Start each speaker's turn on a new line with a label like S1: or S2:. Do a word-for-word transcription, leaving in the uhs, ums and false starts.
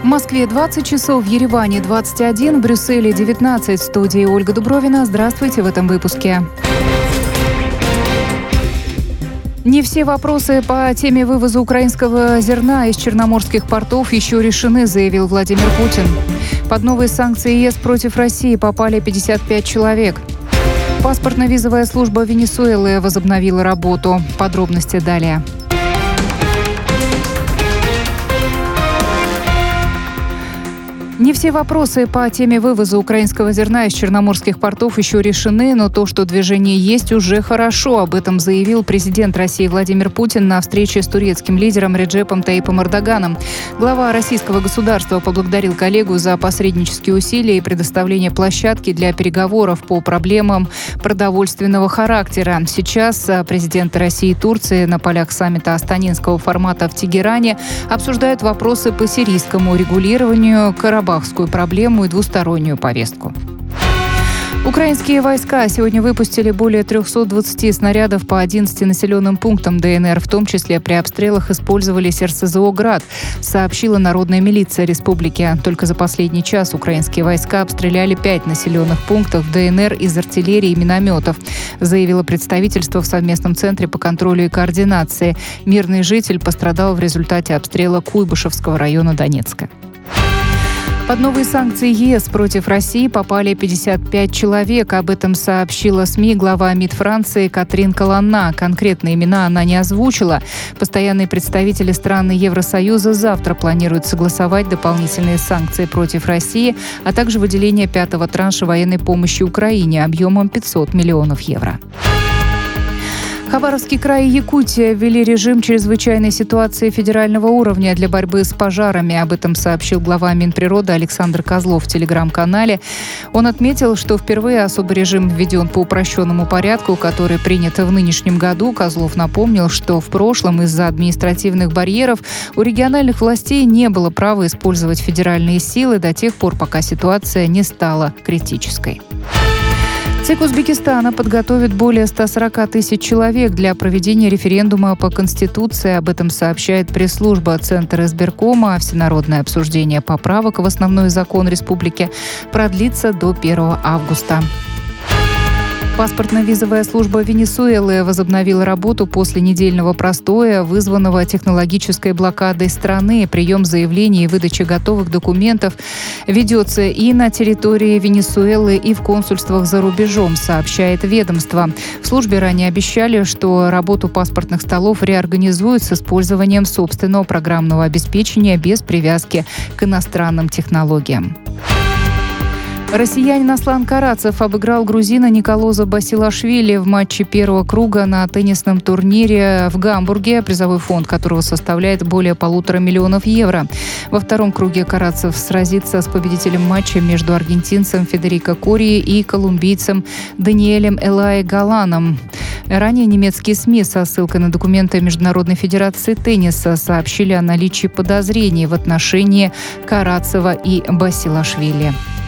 S1: Москве двадцать часов, в Ереване двадцать один, в Брюсселе девятнадцать. В студии Ольга Дубровина. Здравствуйте в этом выпуске. Не все вопросы по теме вывоза украинского зерна из черноморских портов еще решены, заявил Владимир Путин. Под новые санкции ЕС против России попали пятьдесят пять человек. Паспортно-визовая служба Венесуэлы возобновила работу. Подробности далее. Не все вопросы по теме вывоза украинского зерна из черноморских портов еще решены, но то, что движение есть, уже хорошо. Об этом заявил президент России Владимир Путин на встрече с турецким лидером Реджепом Таипом Эрдоганом. Глава российского государства поблагодарил коллегу за посреднические усилия и предоставление площадки для переговоров по проблемам продовольственного характера. Сейчас президенты России и Турции на полях саммита астанинского формата в Тегеране обсуждают вопросы по сирийскому регулированию, Карабахскую проблему и двустороннюю повестку. Украинские войска сегодня выпустили более триста двадцать снарядов по одиннадцати населенным пунктам ДНР, в том числе при обстрелах использовались эр эс зэ о «Град», сообщила Народная милиция республики. Только за последний час украинские войска обстреляли пять населенных пунктов ДНР из артиллерии и минометов, заявило представительство в совместном центре по контролю и координации. Мирный житель пострадал в результате обстрела Куйбышевского района Донецка. Под новые санкции ЕС против России попали пятьдесят пять человек. Об этом сообщила СМИ глава МИД Франции Катрин Колонна. Конкретные имена она не озвучила. Постоянные представители стран Евросоюза завтра планируют согласовать дополнительные санкции против России, а также выделение пятого транша военной помощи Украине объемом пятьсот миллионов евро. Хабаровский край и Якутия ввели режим чрезвычайной ситуации федерального уровня для борьбы с пожарами. Об этом сообщил глава Минприроды Александр Козлов в телеграм-канале. Он отметил, что впервые особый режим введен по упрощенному порядку, который принят в нынешнем году. Козлов напомнил, что в прошлом из-за административных барьеров у региональных властей не было права использовать федеральные силы до тех пор, пока ситуация не стала критической. ЦИК Узбекистана подготовит более ста сорока тысяч человек для проведения референдума по Конституции. Об этом сообщает пресс-служба Центра избиркома. Всенародное обсуждение поправок в основной закон республики продлится до первого августа. Паспортно-визовая служба Венесуэлы возобновила работу после недельного простоя, вызванного технологической блокадой страны. Прием заявлений и выдача готовых документов ведется и на территории Венесуэлы, и в консульствах за рубежом, сообщает ведомство. В службе ранее обещали, что работу паспортных столов реорганизуют с использованием собственного программного обеспечения без привязки к иностранным технологиям. Россиянин Аслан Карацев обыграл грузина Николоза Басилашвили в матче первого круга на теннисном турнире в Гамбурге, призовой фонд которого составляет более полутора миллионов евро. Во втором круге Карацев сразится с победителем матча между аргентинцем Федерико Кори и колумбийцем Даниэлем Элай Галаном. Ранее немецкие СМИ со ссылкой на документы Международной федерации тенниса сообщили о наличии подозрений в отношении Карацева и Басилашвили.